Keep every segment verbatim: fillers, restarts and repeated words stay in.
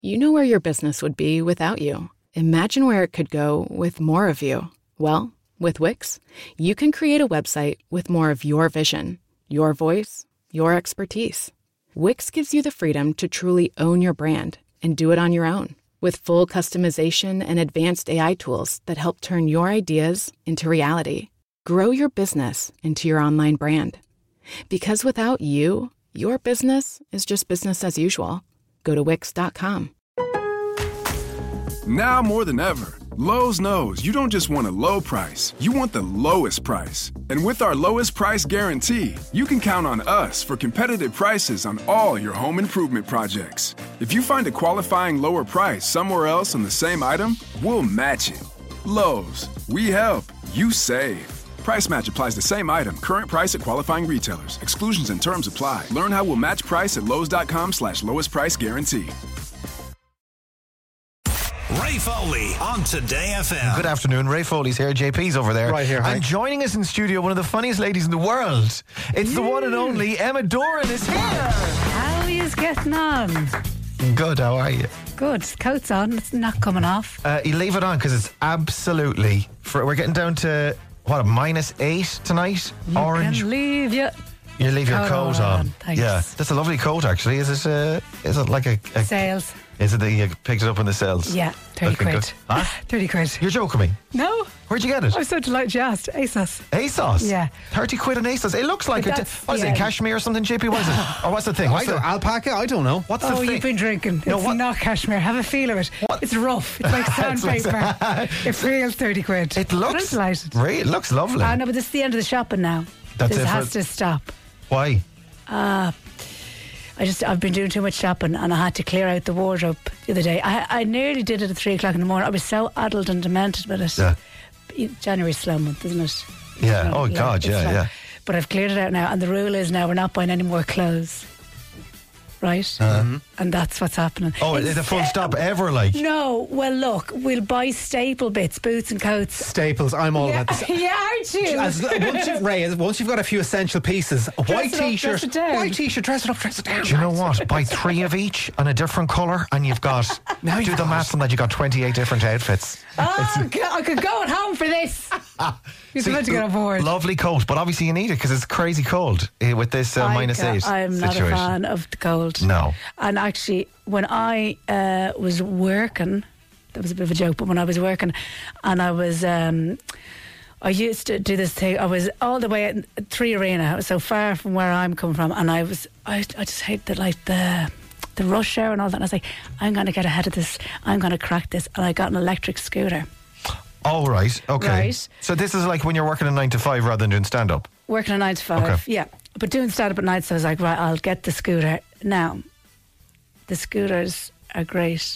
You know where your business would be without you. Imagine where it could go with more of you. Well, with Wix, you can create a website with more of your vision, your voice, your expertise. Wix gives you the freedom to truly own your brand and do it on your own. With full customization and advanced A I tools that help turn your ideas into reality. Grow your business into your online brand. Because without you, your business is just business as usual. Go to Wix dot com. Now more than ever, Lowe's knows you don't just want a low price, you want the lowest price. And with our lowest price guarantee, you can count on us for competitive prices on all your home improvement projects. If you find a qualifying lower price somewhere else on the same item, we'll match it. Lowe's, we help, you save. Price match applies the same item. Current price at qualifying retailers. Exclusions and terms apply. Learn how we'll match price at Lowe's.com slash lowest price guarantee. Ray Foley on Today F M. Good afternoon. Ray Foley's here. J P's over there. Right here. Hi. And joining us in studio, one of the funniest ladies in the world. It's the one and only Emma Doran is here. How are you getting on? Good. How are you? Good. Coat's on. It's not coming off. Uh, you leave it on because it's absolutely. For, we're getting down to what, a minus eight tonight. You Orange. can leave you. You leave your Coat coat on. on. Thanks. Yeah, that's a lovely coat. Actually, is it? Uh, is it like a, a Sales. Is it that you picked it up in the sales? Yeah, thirty Looking quid. good. Huh? thirty quid. You're joking me. No. Where'd you get it? I'm so delighted you asked. ASOS. ASOS? Yeah. thirty quid on ASOS. It looks like But a. that's- What is yeah. it, cashmere or something, J P? What is it? Or what's the thing? I What's don't, the, alpaca? I don't know. what's the Oh, thing? you've been drinking. No, it's what- not cashmere. Have a feel of it. What? It's rough. It's like It's like- sandpaper. It feels thirty quid. It But looks. I'm delighted. Right, it looks lovely. I know, but this is the end of the shopping now. That's this it for- has to stop. Why? I just, I've been doing too much shopping and I had to clear out the wardrobe the other day. I, I nearly did it at three o'clock in the morning. I was so addled and demented with it. Yeah. January's slow month, isn't it? Yeah. You know, Oh, like, God, it's yeah, slow. yeah. But I've cleared it out now, and the rule is now we're not buying any more clothes. Right? Uh-huh. And that's what's happening. Oh, it's a full stop ever, like. No, well, look, we'll buy staple bits, boots and coats. Staples. I'm all Yeah, about this. yeah, aren't you? As, once you've Ray, once you've got a few essential pieces, a white it up, t-shirt, dress it down. white t-shirt, dress it up, dress it down. Do you know what? Buy three of each and a different colour, and you've got. Now do you've the got- maths on that. You've got twenty-eight different outfits. Oh, God, I could go at home for this. You're See, supposed to get on board. Lovely coat, but obviously you need it because it's crazy cold eh, with this uh, I minus ca- eight I'm not a situation. fan of the cold. No. And actually, when I uh, was working, that was a bit of a joke, but when I was working and I was, um, I used to do this thing, I was all the way at Three Arena, I was so far from where I'm coming from, and I was, I, I just hate the, like, the, the rush hour and all that. And I was like, I'm going to get ahead of this, I'm going to crack this, and I got an electric scooter. Oh, right. Okay. Right. So this is like when you're working a nine to five rather than doing stand up. Working a nine to five, Okay. yeah. But doing stand up at night, so I was like, right, I'll get the scooter. Now, the scooters are great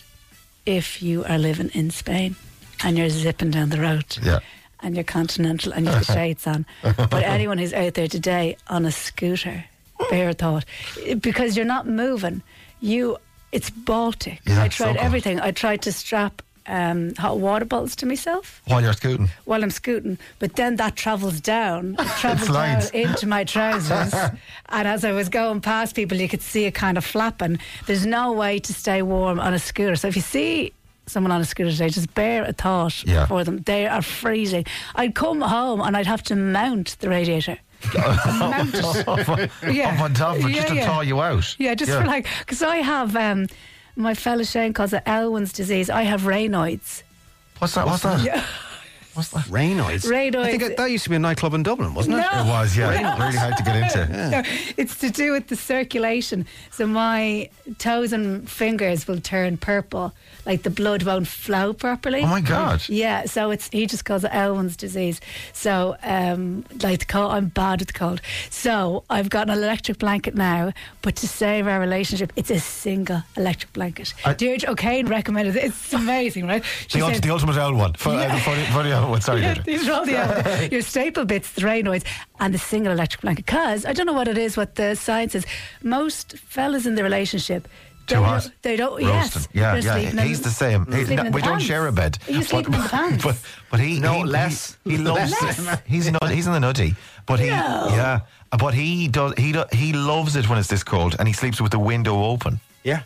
if you are living in Spain and you're zipping down the road. Yeah. And you're continental and you've the shades on. But anyone who's out there today on a scooter, bear thought, because you're not moving, you, it's Baltic. Yeah, I it's so tried good. everything. I tried to strap um, hot water bottles to myself While you're scooting. while I'm scooting, but then that travels down, it travels down slides. into my trousers. And as I was going past people, you could see it kind of flapping. There's no way to stay warm on a scooter. So if you see someone on a scooter today, just bear a thought Yeah. for them. They are freezing. I'd come home and I'd have to mount the radiator. Mount it. Yeah. Up on top of it, Yeah, just to yeah. thaw you out. Yeah, just for like, because I have, um, my fella Shane calls it Elwyn's disease. I have Raynaud's. What's that? What's that? Yeah. What's that? Raynaud's. Raynaud's. I think it, that used to be a nightclub in Dublin, wasn't it? No. It was, yeah. Really hard to get into. No, it's to do with the circulation. So my toes and fingers will turn purple, like the blood won't flow properly. Oh my God. Yeah, so it's he just calls it Elwyn's disease. So um, like the cold, I'm bad with the cold. So I've got an electric blanket now, but to save our relationship, it's a single electric blanket. I- Deirdre O'Kane recommended it. It's amazing, right? She The, ult- said- the ultimate L one. For, uh, Yeah. the funny, funny L one. Sorry, yeah, Deirdre. these are all the other, your staple bits, the Raynaud's, and the single electric blanket. Because I don't know what it is, what the science is. Most fellas in the relationship, they Too don't, hot. they don't. Roasting. Yes, Yeah, they're yeah. sleeping in- He's the same. He- sleeping no, in the we don't pants. share a bed. Are you sleeping in the pants? But, but he, No, he less. He, he loves. Less. He's not. He's in the nutty. But he, No. yeah. But he does. He do, he loves it when it's this cold, and he sleeps with the window open. Yeah.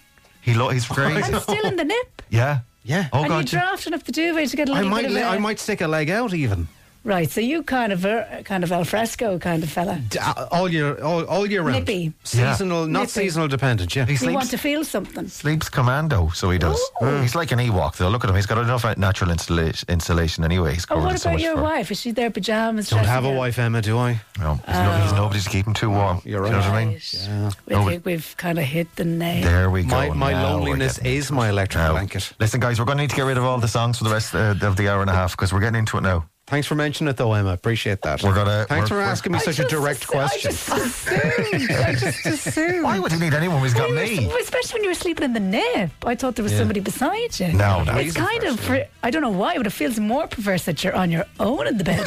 He lo- he's great. I'm still in the nip. Yeah. Yeah. Oh, and God. you drafting up the duvet to get a I little might, bit of li- a- I might stick a leg out even. Right, so you kind of a kind of al fresco kind of fella. D- uh, All year, all, all year round. Nippy. Seasonal, not Nippy. seasonal dependent. Yeah. He You sleeps, want to feel something. sleeps commando, so he does. Ooh. He's like an Ewok, though. Look at him. He's got enough natural insulation, insulation anyway. He's Oh, covered what in so about much your fur. wife? Is she there pajamas? Don't dressing have a gown? wife, Emma, do I? No, he's, no, he's nobody to keep him too warm. You're Do you know what I mean? Right. Yeah. We No, think we've kind of hit the nail. There we go. My, my Now we're loneliness getting is into my it. electric Now, blanket. Listen, guys, we're going to need to get rid of all the songs for the rest uh, of the hour and a half because we're getting into it now. Thanks for mentioning it, though, Emma. Appreciate that. We're gonna- Thanks we're- for asking me I such a just direct assu- question. I just assumed. I just assumed. Why would he need anyone who's got Well, you me? were- especially when you were sleeping in the nip. I thought there was somebody beside you. No, no. It's kind of, per- I don't know why, but it feels more perverse that you're on your own in the bed.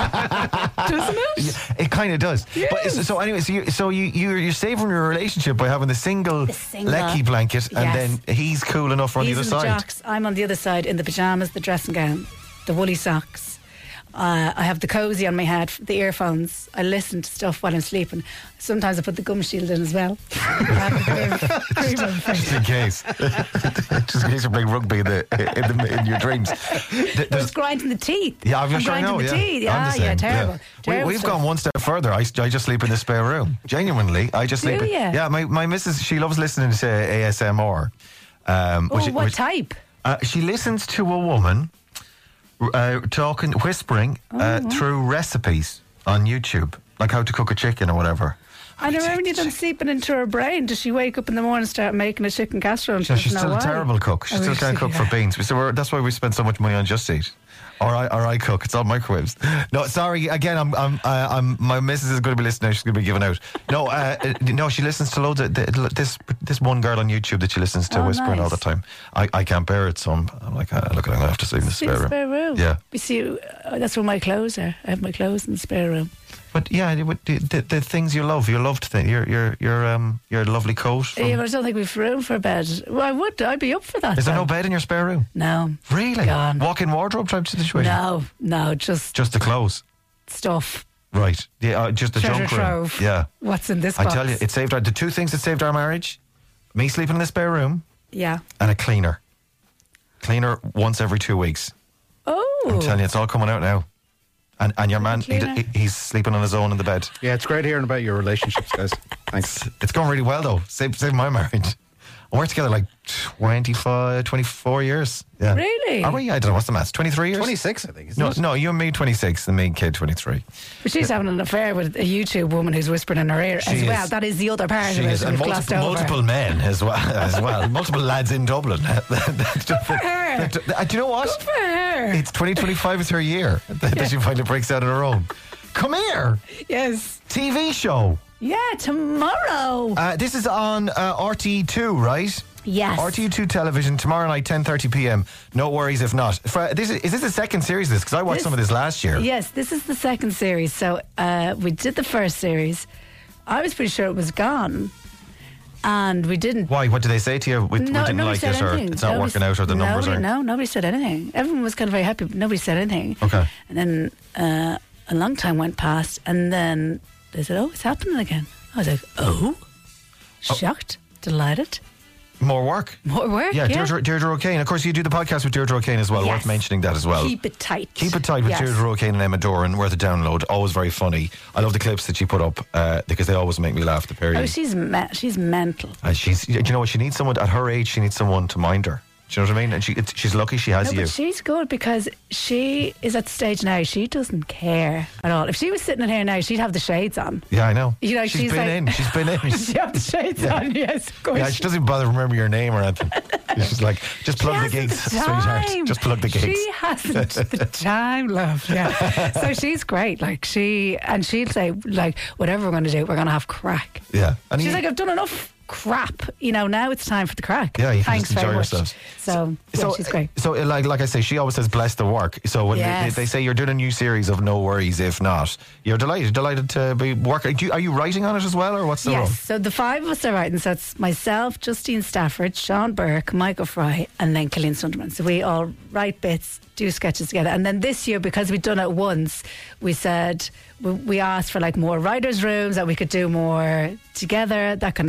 Doesn't it? It kind of does. But Yes. it's- so anyway, so you so you you're, you're saving your relationship by having the single, The single. lecky blanket, and Yes. then he's cool enough on He's the in other the side. jocks. I'm on the other side in the pajamas, the dressing gown, the woolly socks. Uh, I have the cozy on my head, the earphones. I listen to stuff while I'm sleeping. Sometimes I put the gum shield in as well. I have a bit of cream on my face. Just in case, just in case you're playing rugby in the in, the, in your dreams. Th- I there's- was grinding the teeth. Yeah, I'm, I'm sure I grinding know. the Yeah, teeth. I'm Yeah, the same, yeah, terrible. We, terrible we've stuff. gone one step further. I, I just sleep in the spare room. Genuinely, I just Do sleep. in, ya? Yeah, my my missus, she loves listening to A S M R. Um, Oh, which- what which- type? Uh, she listens to a woman uh, talking, whispering uh, Oh. through recipes on YouTube, like how to cook a chicken or whatever. I never when you've done sleeping into her brain. Does she wake up in the morning and start making a chicken casserole? And she No, she's doesn't still know a why? terrible cook. She Oh, still is can't she? cook for beans. So we're, that's why we spend so much money on Just Eat. Or I, or I cook. It's all microwaves. No, sorry. Again, I'm, I'm, uh, I'm. My missus is going to be listening. She's going to be giving out. No, uh, uh, no. She listens to loads of th- this. This one girl on YouTube that she listens to Oh, whispering nice. all the time. I, I can't bear it, so I'm, I'm like, uh, look, I'm going to have to sleep in the Sleep in spare the room. spare room. Yeah. You see, uh, that's where my clothes are. I have my clothes in the spare room. But yeah, it would- the, the, the things you love, your loved thing, your your your um your lovely coat. from- Yeah, but I don't think we've room for a bed. Well, I would. I'd be up for that. Is there though. no bed in your spare room? No. Really? Gone. Walk-in wardrobe type situation? No, no, just Just the clothes. stuff. Right. Yeah, uh, just the Treasure junk room. trove. Yeah. What's in this I box? tell you, it saved our, the two things that saved our marriage, me sleeping in the spare room Yeah. and a cleaner. Cleaner once every two weeks. Oh. I'm telling you, it's all coming out now. And and your man, he, Cleaner. he, he's sleeping on his own in the bed. Yeah, it's great hearing about your relationships, guys. Thanks. It's, it's going really well, though. Save, save my marriage. We're together like twenty-five, twenty-four years. Yeah. Really? Are we? I don't know. What's the maths? twenty-three years? twenty-six, I think. Isn't No, it? no, you and me twenty-six, and me and kid twenty-three. But she's having an affair with a YouTube woman who's whispering in her ear She as is. well. That is the other part She of it. is, that and we've glossed multiple, over. multiple men as well. As well, multiple lads in Dublin. Good for her. Do you know what? Good for her. It's twenty twenty-five is her year that that she finally breaks out on her own. Come here, Yes. T V show. Yeah, tomorrow. Uh, this is on uh, R T E two, right? Yes. R T E two television tomorrow night, ten thirty p.m. No worries if not. For, this is, is this the second series of this? Because I watched This- some of this last year. Yes, this is the second series. So uh, we did the first series. I was pretty sure it was gone. And we didn't. Why? What did they say to you? We, we No, didn't nobody like said it, or anything. it's not Nobody- working out, or the numbers nobody, are. No, nobody said anything. Everyone was kind of very happy, but nobody said anything. Okay. And then uh, a long time went past, and then they said, "Oh, it's happening again." I was like, "Oh," shocked, delighted, More work. more work. Yeah, Yeah, Deirdre, Deirdre O'Kane. Of course, you do the podcast with Deirdre O'Kane as well. Yes. Worth mentioning that as well. Keep it tight. Keep it tight with Yes. Deirdre O'Kane and Emma Doran. Worth a download. Always very funny. I love the clips that she put up uh, because they always make me laugh. The period. Oh, she's me- she's mental. and she's, do you know what? She needs someone at her age. She needs someone to mind her. Do you know what I mean? And she, it's, she's lucky she has No, you. but she's good because she is at the stage now. She doesn't care at all. If she was sitting in here now, she'd have the shades on. Yeah, I know. You know, she's she's been like- in. She's been in. Does she have the shades Yeah. on? Yes, of course. Yeah, she doesn't bother remember your name or anything. She's like, just plug She the gigs, hasn't the sweetheart. time. Just plug the gigs. She hasn't the time, love. Yeah. So she's great. Like she and she'll say, like, whatever we're going to do, we're going to have crack. Yeah. And She's you- like, I've done enough crap. You know, now it's time for the crack. Yeah, you can Thanks just very enjoy much. yourselves. So, yeah, So, she's great. so uh, like like I say, she always says bless the work. So when Yes. they, they say you're doing a new series of No Worries If Not, you're delighted, delighted to be working. Do you, are you writing on it as well, or what's the role? Yes, so the five of us are writing. So it's myself, Justine Stafford, Sean Burke, Michael Fry, and then Killian Sunderman. So we all write bits, do sketches together. And then this year, because we'd done it once, we said, we- we asked for like more writers' rooms, that we could do more together, that kind of thing, and do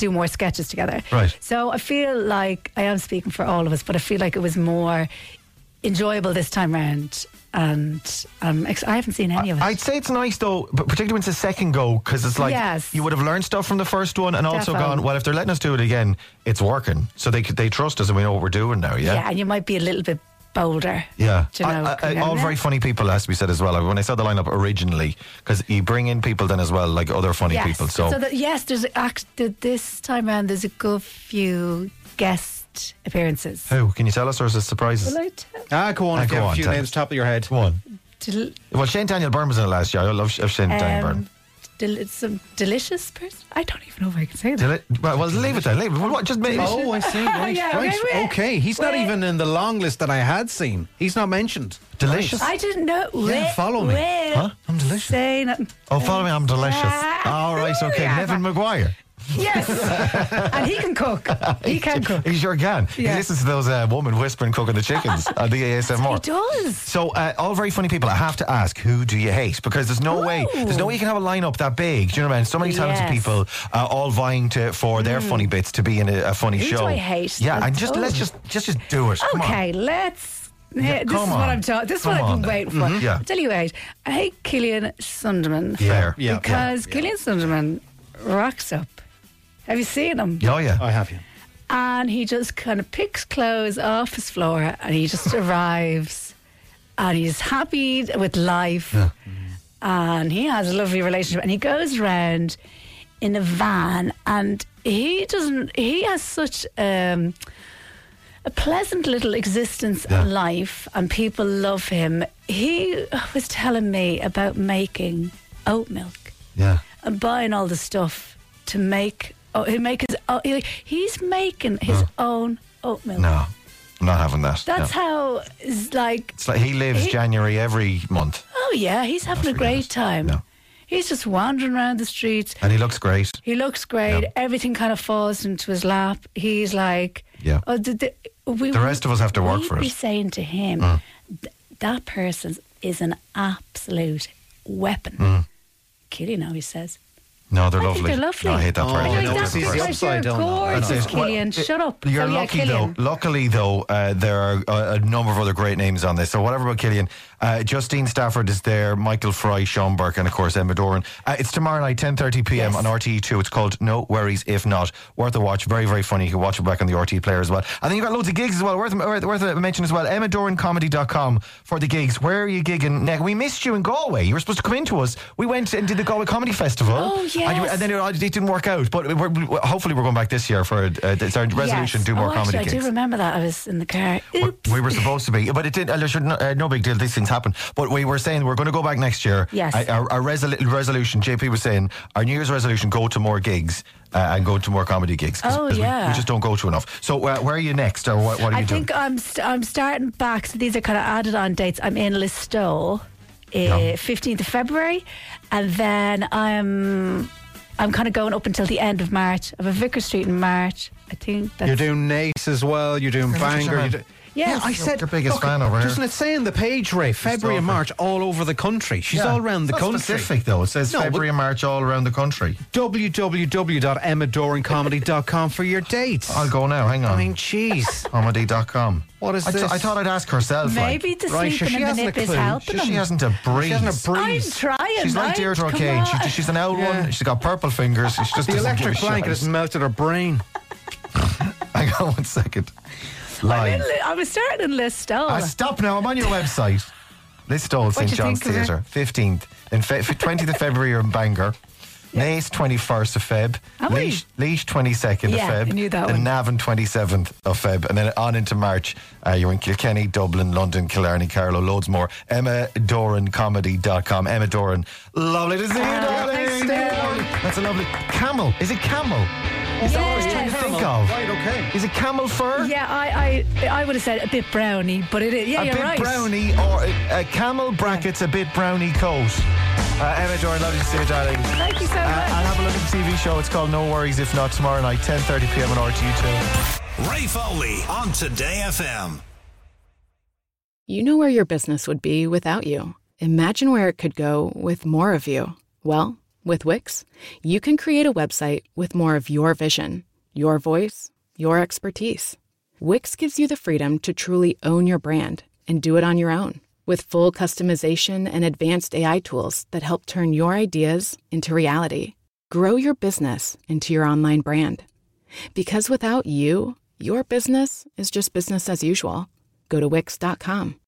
do more sketches together. Right. So I feel like I am speaking for all of us, but I feel like it was more enjoyable this time round. And um, ex- I haven't seen any of it. I'd say it's nice though, but particularly when it's a second go, because it's like Yes. you would have learned stuff from the first one, and also Defo. gone, well, if they're letting us do it again, it's working. So they they trust us, and we know what we're doing now. Yeah. Yeah, and you might be a little bit bolder. Yeah, Do you know, I- I- coming all out very there. funny people, has to be said as well. When I saw the lineup originally, because you bring in people then as well, like other funny Yes. people. So, that, yes, there's act, this time around, there's a good few guest appearances. who can you tell us, or is it surprises? Will I tell? Ah, go on. Ah, if you go have on, a few tell- names top of your head. Go on. Del- Well, Shane Daniel Byrne was in it last year. I love Sh- Shane Daniel Byrne. um, del- some delicious person. I don't even know if I can say that. Did it? Well, well, leave it then. Leave it. Well, what, just maybe. Oh, I see. Right, Yeah, right. okay, wait. Okay, he's not Wait. even in the long list that I had seen. He's not mentioned. Delicious. I didn't know. Wait, follow me. Wait, Huh? I'm delicious. Say nothing. Oh, follow me. I'm delicious. Ah, All right. Okay. yeah. Nevin Maguire. Yes, and he can cook. He can cook. He sure can. Yeah. He listens to those uh, women whispering cooking the chickens on the A S M R. He does. So, uh, all very funny people. I have to ask, who do you hate? Because there's no Ooh. way, there's no way you can have a lineup that big. Do you know what I mean? So many talented Yes. people, uh, all vying to for their funny bits to be in a, a funny Who do show. I hate? Yeah, That's and just tough. let's just just just do it. Come on. Okay, let's. Yeah, Yeah, this come is on. what I'm talking. This is Come what I've on been then. waiting for. Mhm. Yeah. I'll tell you what. I hate Killian Sunderman. Fair. Yeah. Because yeah, Killian Sunderman rocks up. Have you seen him? Oh yeah. I have you. And he just kind of picks clothes off his floor and he just arrives and he's happy with life and he has a lovely relationship and he goes around in a van and he doesn't, he has such um, a pleasant little existence Yeah. and life and people love him. He was telling me about making oat milk Yeah. and buying all the stuff to make. Oh, he make his. Oh, he- he's making his own oat milk. No, I'm not having that. That's no. how. It's like. It's like he lives he- January every month, Oh yeah, he's having a forget great it. time. No. He's just wandering around the streets. and he looks great. He looks great. Yeah. Everything kind of falls into his lap. He's like. Yeah. Oh, the, the, we, The rest of us have to work we'd for be it. saying to him, Mm. th- that person is an absolute weapon. Mm. Killian always says. No, they're I think lovely. they're lovely. No, I hate that Oh, part. I I hate know, that it's easy person. up- upside down, though. Gorgeous, That's it. Killian. Well, Shut up. You're Oh, yeah, lucky Killian. though. Luckily though, uh, there are a, a number of other great names on this. So whatever about Killian, uh, Justine Stafford is there, Michael Fry, Sean Burke, and of course Emma Doran. Uh, it's tomorrow night, ten thirty p.m. Yes. on R T E two. It's called No Worries If Not. Worth a watch. Very very funny. You can watch it back on the R T E player as well. And then you've got loads of gigs as well. Worth worth, worth a mention as well. Emma Doran Comedy dot com for the gigs. Where are you gigging next? We missed you in Galway. You were supposed to come into us. We went and did the Galway Comedy Festival. Oh, And, you, yes. and then it, it didn't work out. But we're, we hopefully we're going back this year for uh, it's our resolution. Yes. Do more oh, comedy actually, gigs. I do remember that. I was in the car. We- Oops. We were supposed to be, but it did. Uh, sure, no, uh, no big deal. These things happen. But we were saying we're going to go back next year. Yes. Uh, our our resol- resolution. J P was saying our New Year's resolution: go to more gigs uh, and go to more comedy gigs. 'Cause- Oh, 'cause we- yeah. We, just don't go to enough. So uh, where are you next, or what, what are I you doing? think I'm st- I'm starting back. So these are kind of added on dates. I'm in Listowel, Yeah. uh, fifteenth of February, and then I'm I'm kind of going up until the end of March. I have a Vicar Street in March. I think that's You're doing Nace as well. You're doing You're Bangor. interested, You're man. do- Yes. Yeah, I said your biggest look, fan over here. Doesn't it say on the page, Ray? February and stalker. March all over the country. She's Yeah. all around the It's not country. specific though. It says No, February but- and March all around the country. w w w dot emma doran comedy dot com for your dates. I'll go now. Hang on. I mean, jeez. comedy dot com. What is I, th- this? I thought I'd ask herself. maybe like. the Right, sure, sleeping she in the hasn't a nip is clue. helping She, she them. hasn't a breeze. She hasn't a I'm breeze. trying. She's like I'm- Deirdre come O'Kane. She, on. she's an owl Yeah. one. She's got purple fingers. She just The doesn't electric give a blanket shite. has melted her brain. Hang on one second. I'm Live. in Li- I was starting in Listowel. Ah, stop now. I'm on your website. Listowel, Saint you John's think of it? Theatre. fifteenth. Then fe- twentieth of February, you're in Bangor. Nace, twenty-first of Feb. Are we? Leash, Leash twenty-second Yeah, of Feb. I knew that then one. Navan, twenty-seventh of Feb. And then on into March, uh, you're in Kilkenny, Dublin, London, Killarney, Carlow, loads more. Emma Doran Comedy dot com. Emma Doran. Lovely to see you, darling. thanks, Dave. That's a lovely. Camel. Is it camel? Is that what I was trying to Yes. think of? Right, okay. Is it camel fur? Yeah, I, I I would have said a bit brownie, but it is. Yeah, a you're bit right. brownie or a, a camel brackets a bit brownie coat. Uh, Emma Doran, lovely to see you, darling. Thank you so Uh, much. and have a look at the T V show. It's called No Worries If Not, tomorrow night, ten thirty p.m. on R T E two. Ray Foley on Today F M. You know where your business would be without you. Imagine where it could go with more of you. Well, With Wix, you can create a website with more of your vision, your voice, your expertise. Wix gives you the freedom to truly own your brand and do it on your own, with full customization and advanced A I tools that help turn your ideas into reality. Grow your business into your online brand. Because without you, your business is just business as usual. Go to Wix dot com.